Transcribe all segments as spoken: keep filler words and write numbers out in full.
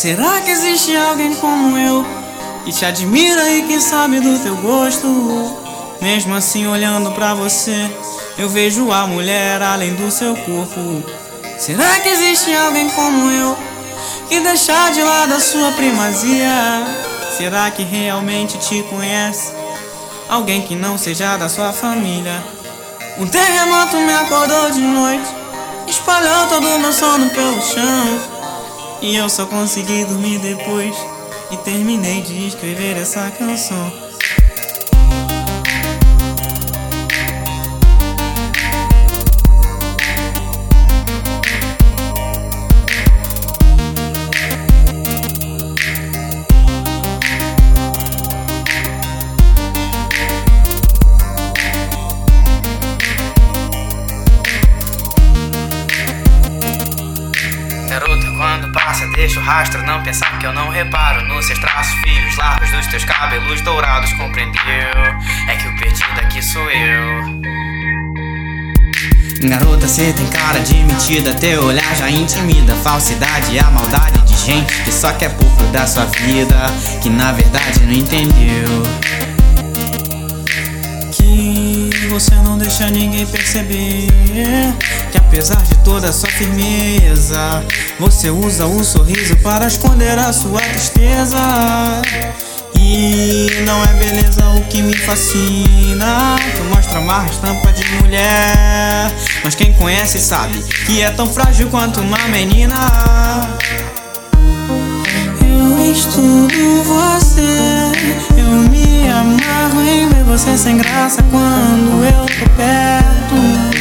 Será que existe alguém como eu, que te admira e que sabe do teu gosto? Mesmo assim olhando pra você, eu vejo a mulher além do seu corpo. Será que existe alguém como eu, que deixa de lado a sua primazia? Será que realmente te conhece alguém que não seja da sua família? Um terremoto me acordou de noite, espalhou todo o meu sono pelo chão, e eu só consegui dormir depois e terminei de escrever essa canção. Garota, quando passa, deixa o rastro. Não pensar que eu não reparo nos seus traços, fios largos dos teus cabelos dourados. Compreendeu? É que o perdido aqui sou eu. Garota, cê tem cara de metida, teu olhar já intimida. Falsidade é a maldade de gente que só quer pouco da sua vida, que na verdade não entendeu que você não deixa ninguém perceber que apesar de toda a sua firmeza, você usa o sorriso para esconder a sua tristeza. E não é beleza o que me fascina, tu mostra uma estampa de mulher, mas quem conhece sabe que é tão frágil quanto uma menina. Eu estudo você, eu me amarro em ver você sem graça quando eu tô perto,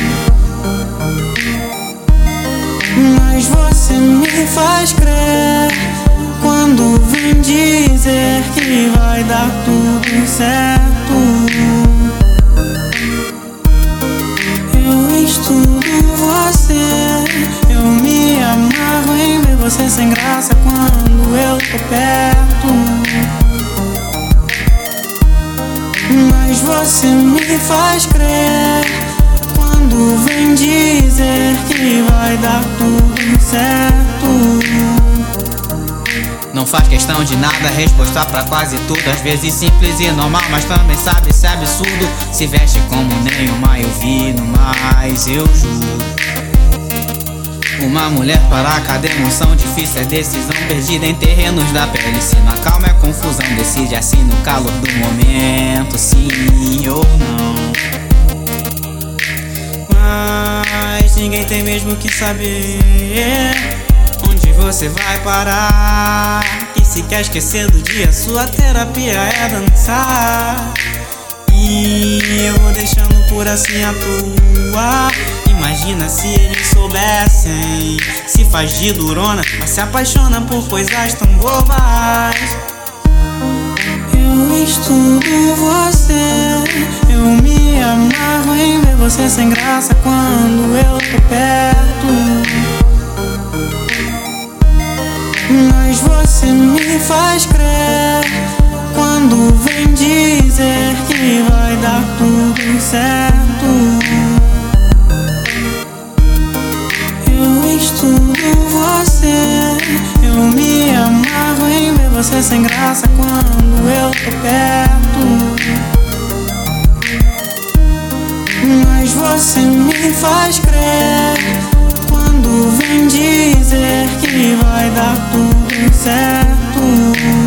mas você me faz crer quando vem dizer que vai dar tudo certo. Eu estudo você, eu me amarro em ver você sem graça quando eu tô perto, mas você me faz crer quando vem dizer que vai dar tudo certo. Não faz questão de nada, resposta pra quase tudo. Às vezes simples e normal, mas também sabe se é absurdo. Se veste como nenhuma eu vi no mais, eu juro. Uma mulher para cada emoção, difícil é decisão, perdida em terrenos da pele. Se na calma é confusão, decide assim no calor do momento, sim ou não. Mas ninguém tem mesmo que saber onde você vai parar. E se quer esquecer do dia, sua terapia é dançar. E eu vou deixando por assim à toa. Imagina se eles soubessem, se faz de durona, mas se apaixona por coisas tão bobas. Eu estudo você, eu me amarro em ver você sem graça quando eu tô perto, mas você me faz crer quando vem dizer que vai dar tudo certo. Eu estudo você, eu me amarro em ver você sem graça quando eu tô perto, mas você me faz crer quando vem dizer que vai dar tudo certo.